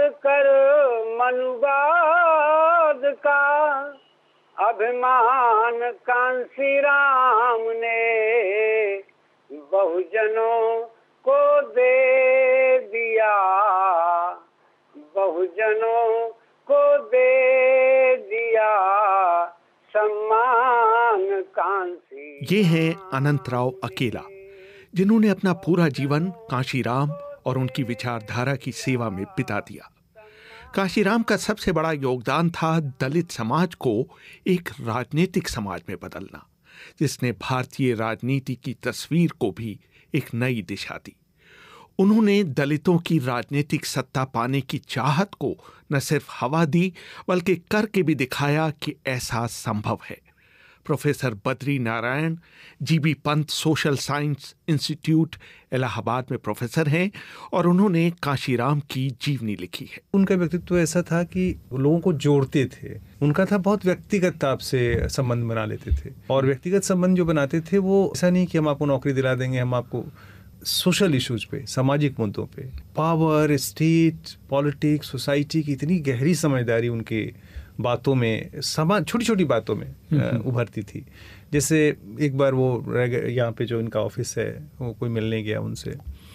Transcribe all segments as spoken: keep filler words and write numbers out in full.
कर मनुवाद का अभिमान कांसी राम ने बहुजनों को दे दिया, बहुजनों को दे दिया सम्मान कांसी। ये हैं अनंतराव अकेला, जिन्होंने अपना पूरा जीवन कांशीराम और उनकी विचारधारा की सेवा में बिता दिया। कांशीराम का सबसे बड़ा योगदान था दलित समाज को एक राजनीतिक समाज में बदलना, जिसने भारतीय राजनीति की तस्वीर को भी एक नई दिशा दी। उन्होंने दलितों की राजनीतिक सत्ता पाने की चाहत को न सिर्फ हवा दी, बल्कि करके भी दिखाया कि ऐसा संभव है। Professor Badri Narayan GB Pant social science institute Allahabad में प्रोफेसर हैं और उन्होंने कांशीराम की जीवनी लिखी है। उनका व्यक्तित्व ऐसा था कि लोगों को जोड़ते थे। उनका था बहुत व्यक्तिगत आपसे संबंध बना लेते थे, और व्यक्तिगत संबंध जो बनाते थे वो ऐसा नहीं कि हम आपको नौकरी दिला देंगे, हम आपको सोशल इश्यूज पे, सामाजिक मुद्दों पे, पावर, स्टेट, पॉलिटिक्स, सोसाइटी की इतनी गहरी समझदारी उनके बातों में, समाज छोटी छोटी बातों में उभरती थी। जैसे एक बार वो यहाँ पे जो इनका ऑफिस है, वो कोई मिलने गया उनसे,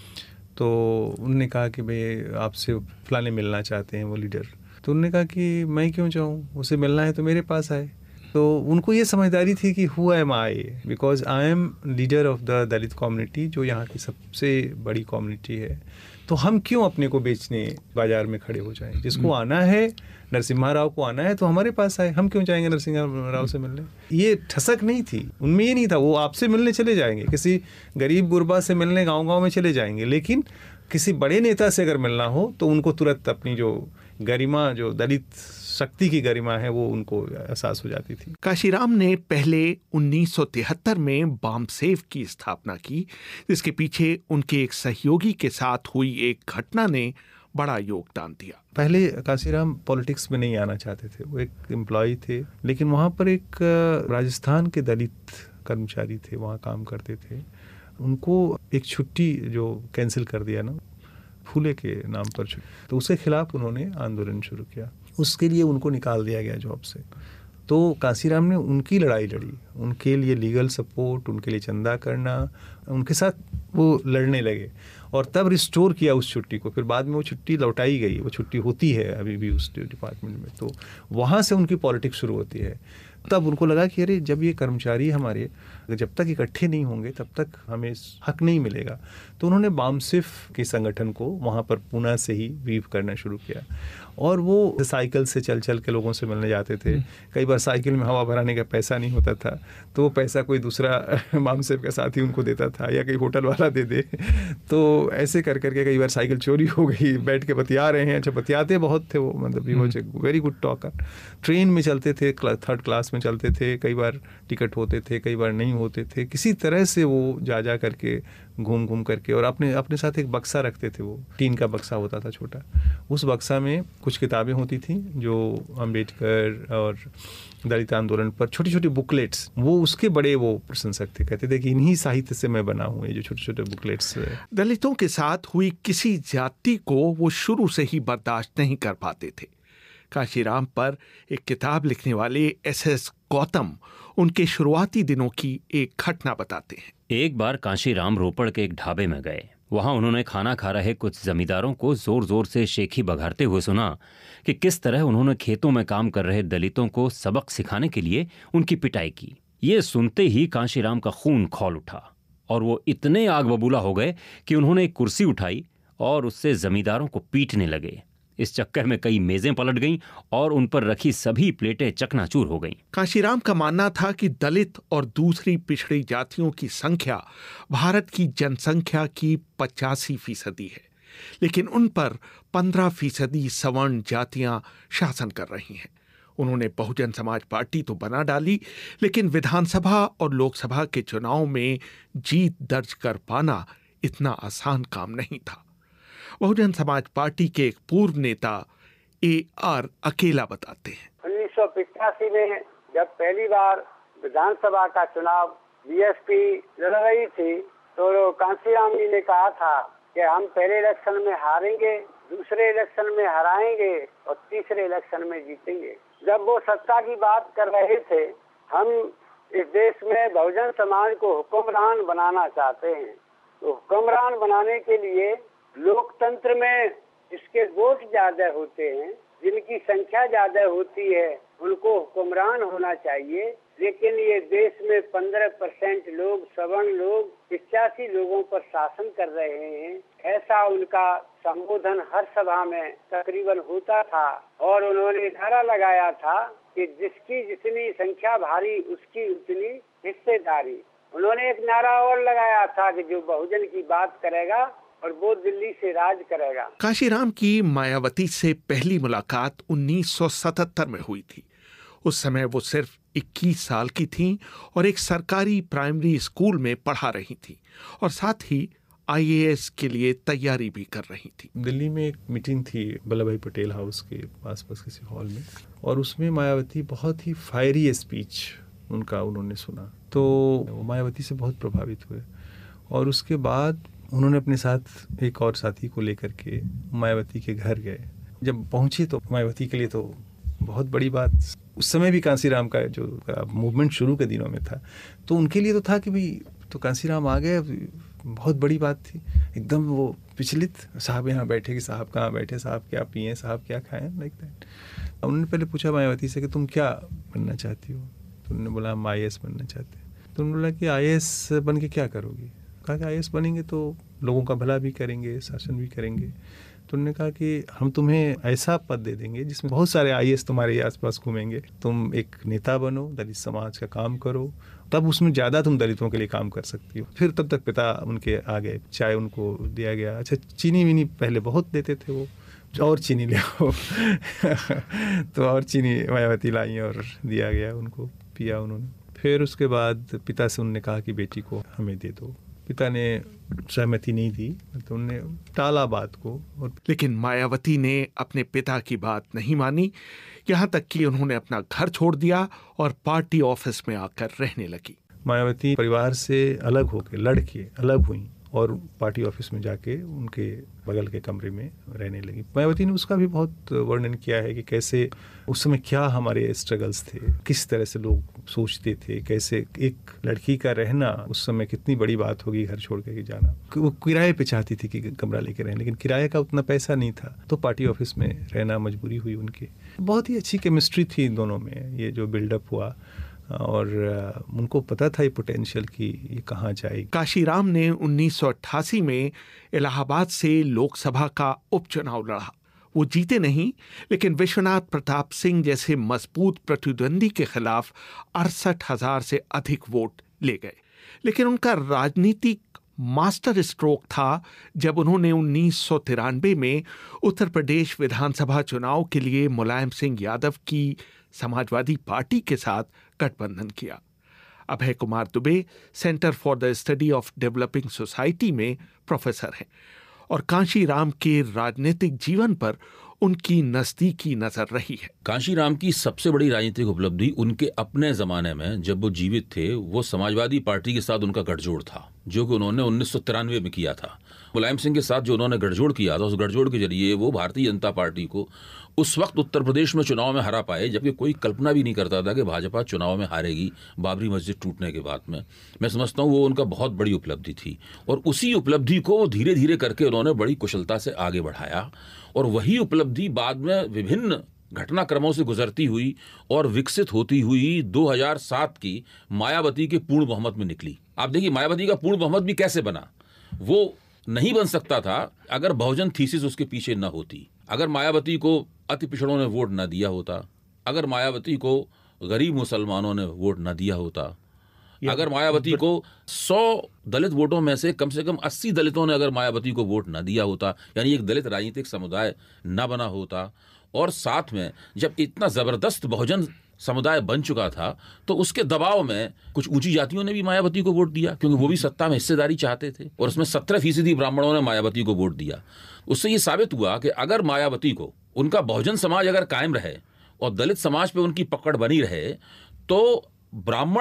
तो उन्होंने कहा कि भाई आपसे फलाने मिलना चाहते हैं वो लीडर। तो उन्होंने कहा कि मैं क्यों चाहूँ, उसे मिलना है तो मेरे पास आए। तो उनको ये समझदारी थी कि who am I, because I am leader of the Dalit community, जो यहाँ की सबसे बड़ी कम्युनिटी है। तो हम क्यों अपने को बेचने बाजार में खड़े हो जाएं? जिसको आना है, नरसिम्हा राव को आना है तो हमारे पास आए, हम क्यों जाएंगे नरसिम्हा राव से मिलने? ये ठसक नहीं थी उनमें, ये नहीं था। वो आपसे मिलने चले जाएंगे, किसी गरीब गुरबा से मिलने गाँव गाँव में चले जाएंगे, लेकिन किसी बड़े नेता से अगर मिलना हो तो उनको तुरंत अपनी जो गरिमा, जो दलित शक्ति की गरिमा है, वो उनको एहसास हो जाती थी। कांशीराम ने पहले उन्नीस सौ तिहत्तर में बामसेव की स्थापना की, जिसके पीछे उनके एक सहयोगी के साथ हुई एक घटना ने बड़ा योगदान दिया। पहले कांशीराम पॉलिटिक्स में नहीं आना चाहते थे, वो एक एम्प्लॉय थे, लेकिन वहाँ पर एक राजस्थान के दलित कर्मचारी थे, वहाँ काम करते थे। उनको एक छुट्टी जो कैंसिल कर दिया ना, फूले के नाम पर छुट्टी, तो उसके खिलाफ उन्होंने आंदोलन शुरू किया। उसके लिए उनको निकाल दिया गया जॉब से। तो कांशीराम ने उनकी लड़ाई लड़ी, उनके लिए लीगल सपोर्ट, उनके लिए चंदा करना, उनके साथ वो लड़ने लगे और तब रिस्टोर किया उस छुट्टी को। फिर बाद में वो छुट्टी लौटाई गई, वो छुट्टी होती है अभी भी उस डिपार्टमेंट में। तो वहाँ से उनकी पॉलिटिक्स शुरू होती है। तब उनको लगा कि अरे जब ये कर्मचारी हमारे जब तक इकट्ठे नहीं होंगे तब तक हमें हक नहीं मिलेगा। तो उन्होंने बामसिफ के संगठन को वहाँ पर पुणे से ही वीव करना शुरू किया और वो साइकिल से चल चल के लोगों से मिलने जाते थे। कई बार साइकिल में हवा भराने का पैसा नहीं होता था तो वो पैसा कोई दूसरा बामसिफ का साथी उनको देता था या कहीं होटल वाला दे दे। तो ऐसे कर करके कई बार साइकिल चोरी हो गई, बैठ के बतिया रहे हैं। अच्छा, बतियाते बहुत थे वो, मतलब ही was a very good talker. Train में चलते थे, थर्ड क्लास में चलते थे, कई बार टिकट होते थे, कई बार नहीं होते थे। किसी तरह से वो जा जा करके घूम घूम करके, और अपने अपने साथ एक बक्सा रखते थे, वो टीन का बक्सा होता था छोटा। उस बक्सा में कुछ किताबें होती थी जो अम्बेडकर और दलित आंदोलन पर, छोटी छोटी बुकलेट्स, वो उसके बड़े वो प्रशंसक थे। कहते थे कि इन्हीं साहित्य से मैं बना हूँ, ये जो छोटे छोटे बुकलेट्स। दलितों के साथ हुई किसी जाति को वो शुरू से ही बर्दाश्त नहीं कर पाते थे। कांशीराम पर एक किताब लिखने वाले एस एस गौतम उनके शुरुआती दिनों की एक घटना बताते हैं। एक बार कांशीराम रोपड़ के एक ढाबे में गए। वहां उन्होंने खाना खा रहे कुछ जमींदारों को जोर जोर से शेखी बघारते हुए सुना कि किस तरह उन्होंने खेतों में काम कर रहे दलितों को सबक सिखाने के लिए उनकी पिटाई की। ये सुनते ही कांशीराम का खून खौल उठा और वो इतने आग बबूला हो गए कि उन्होंने एक कुर्सी उठाई और उससे जमींदारों को पीटने लगे। इस चक्कर में कई मेजें पलट गईं और उन पर रखी सभी प्लेटें चकनाचूर हो गईं। कांशीराम का मानना था कि दलित और दूसरी पिछड़ी जातियों की संख्या भारत की जनसंख्या की पचासी फीसदी है, लेकिन उन पर पंद्रह फीसदी सवर्ण जातियां शासन कर रही हैं। उन्होंने बहुजन समाज पार्टी तो बना डाली, लेकिन विधानसभा और लोकसभा के चुनाव में जीत दर्ज कर पाना इतना आसान काम नहीं था। बहुजन समाज पार्टी के एक पूर्व नेता ए आर अकेला बताते हैं। उन्नीस सौ पिचासी में जब पहली बार विधानसभा का चुनाव बीएसपी लड़ रही थी तो कांशीराम जी ने कहा था कि हम पहले इलेक्शन में हारेंगे दूसरे इलेक्शन में हराएंगे और तीसरे इलेक्शन में जीतेंगे। जब वो सत्ता की बात कर रहे थे, हम इस देश में बहुजन समाज को हुक्मरान बनाना चाहते हैं, तो हुक्मरान बनाने के लिए लोकतंत्र में जिसके वोट ज्यादा होते हैं, जिनकी संख्या ज्यादा होती है, उनको हुक्मरान होना चाहिए। लेकिन ये देश में पंद्रह परसेंट लोग, सवर्ण लोग, पिचासी लोगों पर शासन कर रहे हैं, ऐसा उनका संबोधन हर सभा में तकरीबन होता था। और उन्होंने नारा लगाया था कि जिसकी जितनी संख्या भारी उसकी उतनी हिस्सेदारी। उन्होंने एक नारा और लगाया था कि जो बहुजन की बात करेगा और वो दिल्ली से राज करेगा। कांशीराम की मायावती से पहली मुलाकात उन्नीस सौ सतहत्तर में हुई थी। उस समय वो सिर्फ इक्कीस साल की थीं और एक सरकारी प्राइमरी स्कूल में पढ़ा रही थीं और साथ ही आई ए एस के लिए तैयारी भी कर रही थी। दिल्ली में एक मीटिंग थी वल्लभ भाई पटेल हाउस के आसपास किसी हॉल में, और उसमें मायावती बहुत ही फायरी स्पीच उनका उन्होंने सुना, तो वो मायावती से बहुत प्रभावित हुए। और उसके बाद उन्होंने अपने साथ एक और साथी को लेकर के मायावती के घर गए। जब पहुंचे तो मायावती के लिए तो बहुत बड़ी बात, उस समय भी कांशीराम का जो मूवमेंट शुरू के दिनों में था, तो उनके लिए तो था कि भाई तो कांशीराम आ गए, बहुत बड़ी बात थी। एकदम वो विचलित, साहब यहाँ बैठे कि साहब कहाँ बैठे, साहब क्या पिए, साहब क्या खाएं, लाइक दैट। उन्होंने पहले पूछा मायावती से कि तुम क्या बनना चाहती हो, तो उन्होंने बोला हम आई ए एस बनना चाहते हैं। तो उन्होंने बोला कि आई ए एस बन के क्या करोगी? कहा कि आई ए एस बनेंगे तो लोगों का भला भी करेंगे, शासन भी करेंगे। तो उन्होंने कहा कि हम तुम्हें ऐसा पद दे देंगे जिसमें बहुत सारे आई ए एस तुम्हारे आसपास घूमेंगे, तुम एक नेता बनो, दलित समाज का काम करो, तब उसमें ज़्यादा तुम दलितों के लिए काम कर सकती हो। फिर तब तक पिता उनके आ गए, चाय उनको दिया गया। अच्छा, चीनी वीनी पहले बहुत देते थे वो, और चीनी ले आओ तो और चीनी मायावती लाई और दिया गया उनको, पिया उन्होंने। फिर उसके बाद पिता से उन्होंने कहा कि बेटी को हमें दे दो। पिता ने सहमति नहीं दी, तो उन्होंने टाला बात को। और लेकिन मायावती ने अपने पिता की बात नहीं मानी, यहाँ तक कि उन्होंने अपना घर छोड़ दिया और पार्टी ऑफिस में आकर रहने लगी। मायावती परिवार से अलग होकर, लड़ के अलग हुई और पार्टी ऑफिस में जाके उनके बगल के कमरे में रहने लगी। मायावती ने उसका भी बहुत वर्णन किया है कि कैसे उस समय क्या हमारे स्ट्रगल्स थे, किस तरह से लोग सोचते थे, कैसे एक लड़की का रहना उस समय कितनी बड़ी बात होगी, घर छोड़ के जाना। वो किराए पे चाहती थी कि कमरा लेके रहें, लेकिन किराए का उतना पैसा नहीं था, तो पार्टी ऑफिस में रहना मजबूरी हुई उनकी। बहुत ही अच्छी केमिस्ट्री थी दोनों में, ये जो बिल्डअप हुआ, और उनको पता था ये पोटेंशियल कि ये कहाँ जाएगी। कांशीराम ने उन्नीस सौ अट्ठासी में इलाहाबाद से लोकसभा का उपचुनाव लड़ा। वो जीते नहीं, लेकिन विश्वनाथ प्रताप सिंह जैसे मजबूत प्रतिद्वंदी के खिलाफ अड़सठ हजार से अधिक वोट ले गए। लेकिन उनका राजनीतिक मास्टर स्ट्रोक था जब उन्होंने उन्नीस सौ तिरानवे में उत्तर प्रदेश विधानसभा चुनाव के लिए मुलायम सिंह यादव की समाजवादी पार्टी के साथ गठबंधन किया। Abhay Kumar Dubey centre for the study of developing society में प्रोफेसर हैं और कांशीराम के राजनीतिक जीवन पर उनकी नजदीकी नजर रही है। कांशीराम की सबसे बड़ी राजनीतिक उपलब्धि उनके अपने जमाने में जब वो जीवित थे, वो समाजवादी पार्टी के साथ उनका गठजोड़ था, जो कि उन्होंने उन्नीस सौ तिरानवे में किया था। मुलायम सिंह के साथ जो उन्होंने गठजोड़ किया था, उस गठजोड़ के जरिए वो भारतीय जनता पार्टी को उस वक्त उत्तर प्रदेश में चुनाव में हरा पाए, जबकि कोई कल्पना भी नहीं करता था कि भाजपा चुनाव में हारेगी बाबरी मस्जिद टूटने के बाद में। मैं समझता हूँ वो उनका बहुत बड़ी उपलब्धि थी, और उसी उपलब्धि को धीरे धीरे करके उन्होंने बड़ी कुशलता से आगे बढ़ाया, और वही उपलब्धि बाद में विभिन्न घटनाक्रमों से गुजरती हुई और विकसित होती हुई दो हज़ार सात की मायावती के पूर्ण बहुमत में निकली। आप देखिए मायावती का पूर्ण बहुमत भी कैसे बना। वो नहीं बन सकता था अगर बहुजन थीसिस उसके पीछे न होती, अगर मायावती को अति पिछड़ों ने वोट न दिया होता, अगर मायावती को गरीब मुसलमानों ने वोट न दिया होता, अगर मायावती को सौ दलित वोटों में से कम से कम अस्सी दलितों ने अगर मायावती को वोट न दिया होता, यानी एक दलित राजनीतिक समुदाय न बना होता, और साथ में जब इतना जबरदस्त बहुजन समुदाय बन चुका था तो उसके दबाव में कुछ ऊंची जातियों ने भी मायावती को वोट दिया, क्योंकि वो भी सत्ता में हिस्सेदारी चाहते थे, और उसमें सत्रह फीसदी ब्राह्मणों ने मायावती को वोट दिया। उससे ये साबित हुआ कि अगर मायावती को उनका बहुजन समाज अगर कायम रहे और दलित समाज पे उनकी पकड़ बनी रहे, तो ब्राह्मण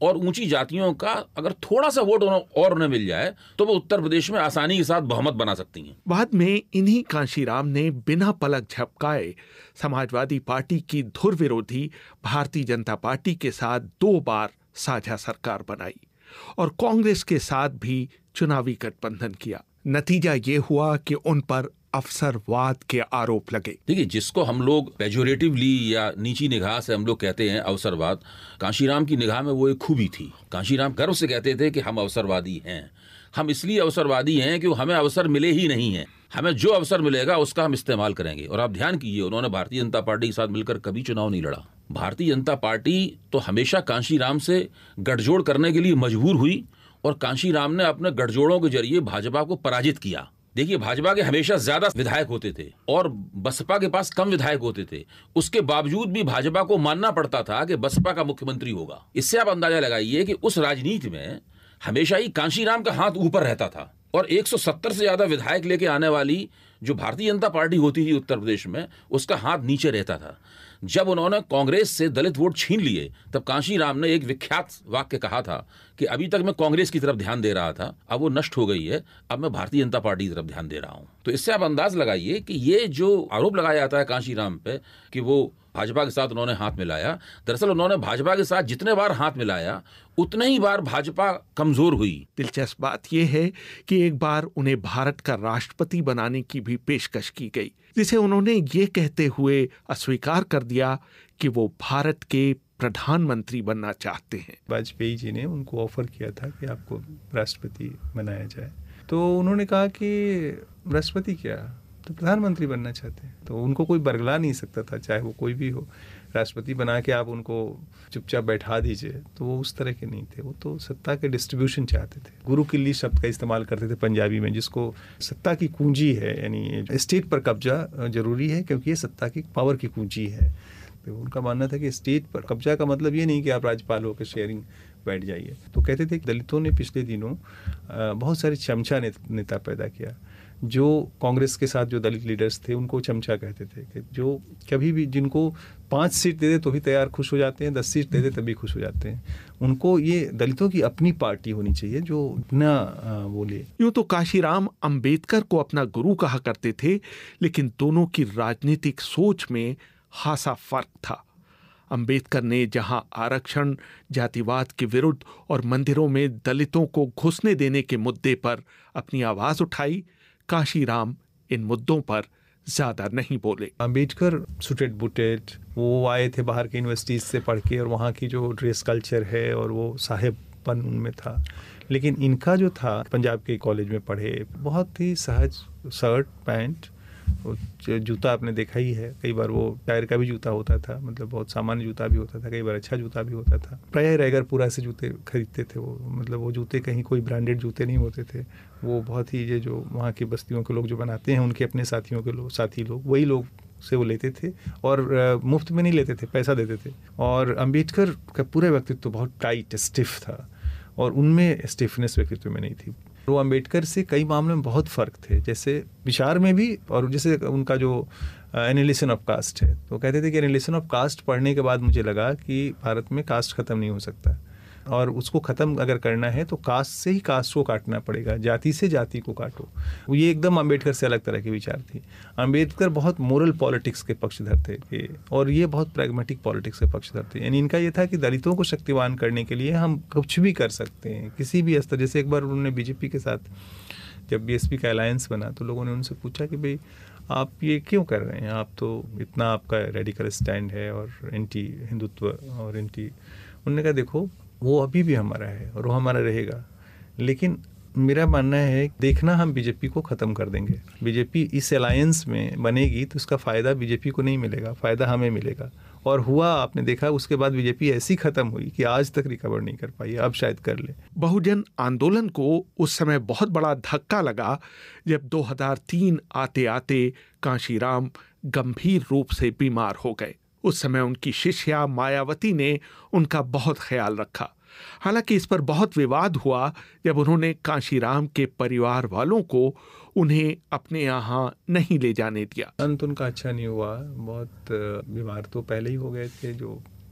और ऊंची जातियों का अगर थोड़ा सा वोट और उन्हें मिल जाए तो वो उत्तर प्रदेश में आसानी के साथ बहुमत बना सकती हैं। बाद में इन्हीं कांशीराम ने बिना पलक झपकाए समाजवादी पार्टी की धुर विरोधी भारतीय जनता पार्टी के साथ दो बार साझा सरकार बनाई और कांग्रेस के साथ भी चुनावी गठबंधन किया। नतीजा ये हुआ कि उन पर अवसरवाद के आरोप लगे। देखिए, जिसको हम लोग पेजोरेटिवली या नीची निगाह से हम लोग कहते हैं अवसरवाद, कांशीराम की निगाह में वो एक खूबी थी। कांशीराम गर्व से कहते थे कि हम अवसरवादी हैं। हम इसलिए अवसरवादी हैं कि हमें अवसर मिले ही नहीं है, हमें जो अवसर मिलेगा उसका हम इस्तेमाल करेंगे। और आप ध्यान कीजिए, उन्होंने भारतीय जनता पार्टी के साथ मिलकर कभी चुनाव नहीं लड़ा। भारतीय जनता पार्टी तो हमेशा कांशीराम से गठजोड़ करने के लिए मजबूर हुई और कांशीराम ने अपने गठजोड़ों के जरिए भाजपा को पराजित किया। देखिए, भाजपा के हमेशा ज्यादा विधायक होते थे और बसपा के पास कम विधायक होते थे। उसके बावजूद भी भाजपा को मानना पड़ता था कि बसपा का मुख्यमंत्री होगा। इससे आप अंदाजा लगाइए कि उस राजनीति में हमेशा ही कांशीराम का हाथ ऊपर रहता था और एक सौ सत्तर से ज्यादा विधायक लेके आने वाली जो भारतीय जनता पार्टी होती थी उत्तर प्रदेश में, उसका हाथ नीचे रहता था। जब उन्होंने कांग्रेस से दलित वोट छीन लिए तब कांशीराम ने एक विख्यात वाक्य कहा था कि अभी तक मैं कांग्रेस की तरफ ध्यान दे रहा था, अब वो नष्ट हो गई है, अब मैं भारतीय जनता पार्टी की तरफ ध्यान दे रहा हूं। तो इससे आप अंदाज लगाइए कि ये जो आरोप लगाया जाता है कांशीराम पे कि वो भाजपा के साथ उन्होंने हाथ मिलाया, दरअसल उन्होंने भाजपा के साथ जितने बार हाथ मिलाया उतने ही बार भाजपा कमजोर हुई। दिलचस्प बात यह है कि एक बार उन्हें भारत का राष्ट्रपति बनाने की भी पेशकश की गई, जिसे उन्होंने ये कहते हुए अस्वीकार कर दिया कि वो भारत के प्रधानमंत्री बनना चाहते हैं। वाजपेयी जी ने उनको ऑफर किया था कि आपको राष्ट्रपति बनाया जाए, तो उन्होंने कहा कि राष्ट्रपति क्या, तो प्रधानमंत्री बनना चाहते हैं। तो उनको कोई बरगला नहीं सकता था, चाहे वो कोई भी हो। राष्ट्रपति बना के आप उनको चुपचाप बैठा दीजिए, तो वो उस तरह के नहीं थे। वो तो सत्ता के डिस्ट्रीब्यूशन चाहते थे। गुरु किल्ली शब्द का इस्तेमाल करते थे पंजाबी में, जिसको सत्ता की कुंजी है, यानी स्टेट पर कब्जा जरूरी है क्योंकि ये सत्ता की पावर की कुंजी है। तो उनका मानना था कि स्टेट पर कब्जा का मतलब ये नहीं कि आप राज्यपाल होकर शेयरिंग बैठ जाइए। तो कहते थे कि दलितों ने पिछले दिनों बहुत सारे चमचा नेता पैदा किया, जो कांग्रेस के साथ जो दलित लीडर्स थे उनको चमचा कहते थे, कि जो कभी भी जिनको पाँच सीट दे दे तो भी तैयार खुश हो जाते हैं, दस सीट दे दे तभी खुश हो जाते हैं। उनको ये दलितों की अपनी पार्टी होनी चाहिए जो अपना बोले। यूं तो कांशीराम अंबेडकर को अपना गुरु कहा करते थे, लेकिन दोनों की राजनीतिक सोच में खासा फर्क था। अंबेडकर ने जहां आरक्षण, जातिवाद के विरुद्ध और मंदिरों में दलितों को घुसने देने के मुद्दे पर अपनी आवाज उठाई, कांशीराम इन मुद्दों पर ज्यादा नहीं बोले। अंबेडकर सुटेड बुटेड, वो आए थे बाहर के यूनिवर्सिटीज से पढ़ के, और वहाँ की जो ड्रेस कल्चर है और वो साहेबपन उनमें था। लेकिन इनका जो था, पंजाब के कॉलेज में पढ़े, बहुत ही सहज शर्ट पैंट, जूता आपने देखा ही है, कई बार वो टायर का भी जूता होता था, मतलब बहुत सामान्य जूता भी होता था, कई बार अच्छा जूता भी होता था। प्रायः रैगर पूरा से जूते खरीदते थे वो, मतलब वो जूते कहीं कोई ब्रांडेड जूते नहीं होते थे। वो बहुत ही ये जो वहाँ की बस्तियों के लोग जो बनाते हैं, उनके अपने साथियों के लोग साथी लोग वही लोग से वो लेते थे, और मुफ्त में नहीं लेते थे, पैसा देते थे। और अंबेडकर का पूरा व्यक्तित्व तो बहुत टाइट स्टिफ था, और उनमें स्टिफनेस व्यक्तित्व में नहीं थी। वो अंबेडकर से कई मामलों में बहुत फ़र्क थे, जैसे विचार में भी, और जैसे उनका जो एनालिसिस ऑफ कास्ट है, तो कहते थे कि एनालिसिस ऑफ कास्ट पढ़ने के बाद मुझे लगा कि भारत में कास्ट ख़त्म नहीं हो सकता, और उसको ख़त्म अगर करना है तो कास्ट से ही कास्ट को काटना पड़ेगा, जाति से जाति को काटो। वो ये एकदम अंबेडकर से अलग तरह के विचार थी। अंबेडकर बहुत मोरल पॉलिटिक्स के पक्षधर थे, और ये बहुत प्रैग्मेटिक पॉलिटिक्स के पक्षधर थे। यानी इनका ये था कि दलितों को शक्तिवान करने के लिए हम कुछ भी कर सकते हैं, किसी भी स्तर। जैसे एक बार उन्होंने बीजेपी के साथ जब बीएसपी का अलायंस बना, तो लोगों ने उनसे पूछा कि भाई आप ये क्यों कर रहे हैं, आप तो इतना आपका रेडिकल स्टैंड है और एंटी हिंदुत्व और एंटी। उन्होंने कहा देखो, वो अभी भी हमारा है और वो हमारा रहेगा, लेकिन मेरा मानना है देखना हम बीजेपी को ख़त्म कर देंगे। बीजेपी इस अलायंस में बनेगी तो इसका फ़ायदा बीजेपी को नहीं मिलेगा, फ़ायदा हमें मिलेगा। और हुआ, आपने देखा, उसके बाद बीजेपी ऐसी ख़त्म हुई कि आज तक रिकवर नहीं कर पाई, अब शायद कर ले। बहुजन आंदोलन को उस समय बहुत बड़ा धक्का लगा जब दो हज़ार तीन आते आते कांशीराम गंभीर रूप से बीमार हो गए। उस समय उनकी शिष्या मायावती ने उनका बहुत ख्याल रखा। हालांकि इस पर बहुत विवाद हुआ जब उन्होंने कांशीराम के परिवार वालों को उन्हें अपने यहाँ नहीं ले जाने दिया। अंत उनका अच्छा नहीं हुआ, बहुत बीमार तो पहले ही हो गए थे, जो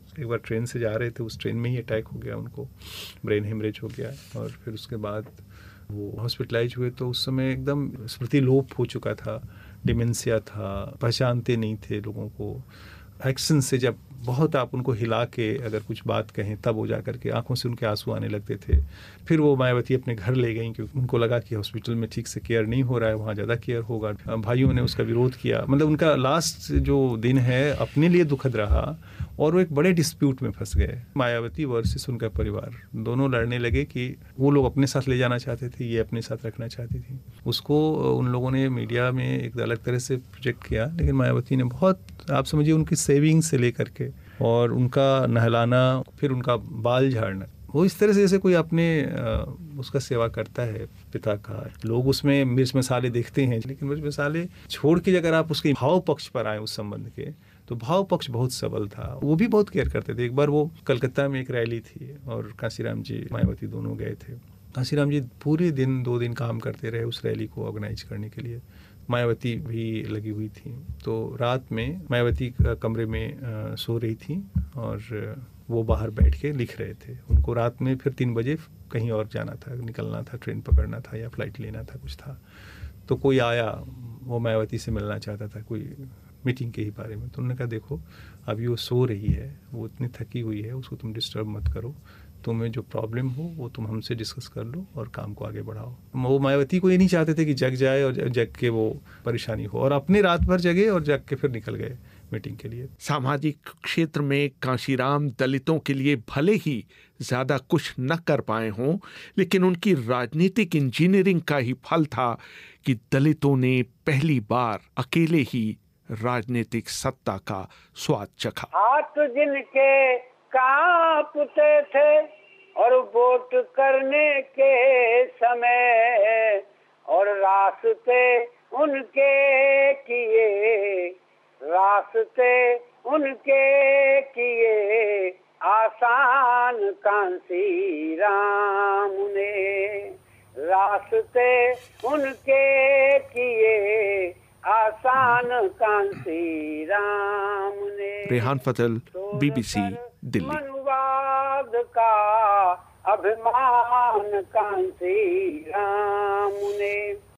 एक बार ट्रेन से जा रहे थे, उस ट्रेन में ही अटैक हो गया, उनको ब्रेन हेमरेज हो गया और फिर उसके बाद वो हॉस्पिटलाइज हुए। तो उस समय एकदम स्मृति लोप हो चुका था, डिमेंशिया था, पहचानते नहीं थे लोगों को। एक्शन से जब बहुत आप उनको हिला के अगर कुछ बात कहें तब वो जा करके आंखों से उनके आंसू आने लगते थे। फिर वो मायावती अपने घर ले गई क्योंकि उनको लगा कि हॉस्पिटल में ठीक से केयर नहीं हो रहा है, वहाँ ज़्यादा केयर होगा। भाइयों ने उसका विरोध किया। मतलब उनका लास्ट जो दिन है अपने लिए दुखद रहा और वो एक बड़े डिस्प्यूट में फंस गए। मायावती वर्सेस उनका परिवार दोनों लड़ने लगे कि वो लोग अपने साथ ले जाना चाहते थे, ये अपने साथ रखना चाहती थी। उसको उन लोगों ने मीडिया में एक अलग तरह से प्रोजेक्ट किया, लेकिन मायावती ने बहुत, आप समझिए उनकी सेविंग से लेकर के और उनका नहलाना, फिर उनका बाल झाड़ना, वो इस तरह से जैसे कोई अपने उसका सेवा करता है पिता का। लोग उसमें मिर्च मसाले देखते हैं, लेकिन मिर्च मसाले छोड़ के अगर आप उसके भाव पक्ष पर आए उस संबंध के, तो भाव पक्ष बहुत सबल था। वो भी बहुत केयर करते थे। एक बार वो कलकत्ता में एक रैली थी और कांशीराम जी मायावती दोनों गए थे। कांशीराम जी पूरे दिन दो दिन काम करते रहे उस रैली को ऑर्गेनाइज करने के लिए। मायावती भी लगी हुई थी। तो रात में मायावती कमरे में सो रही थी और वो बाहर बैठ के लिख रहे थे। उनको रात में फिर तीन बजे कहीं और जाना था, निकलना था, ट्रेन पकड़ना था या फ्लाइट लेना था, कुछ था। तो कोई आया, वो मायावती से मिलना चाहता था, कोई मीटिंग के ही बारे में। तो उन्होंने कहा देखो अभी वो सो रही है, वो इतनी थकी हुई है, उसको तुम डिस्टर्ब मत करो, तुम्हें जो प्रॉब्लम हो वो तुम हमसे डिस्कस कर लो और काम को आगे बढ़ाओ। वो मायावती को ये नहीं चाहते थे कि जग जाए और जग के वो परेशानी हो, और अपने रात भर जगे और जग के फिर निकल गए मीटिंग के लिए। सामाजिक क्षेत्र में कांशीराम दलितों के लिए भले ही ज्यादा कुछ न कर पाए हों, लेकिन उनकी राजनीतिक इंजीनियरिंग का ही फल था कि दलितों ने पहली बार अकेले ही राजनीतिक सत्ता का स्वाद चखा। हाथ जिनके कांपते थे और वोट करने के समय, और रास्ते उनके किए, रास्ते उनके किए आसान कांसी राम ने, रास्ते उनके किए आसान कांसी राम ने। रेहान फजल, बीबीसी दिल्ली। मनुवाद का अभिमान कांसी राम ने।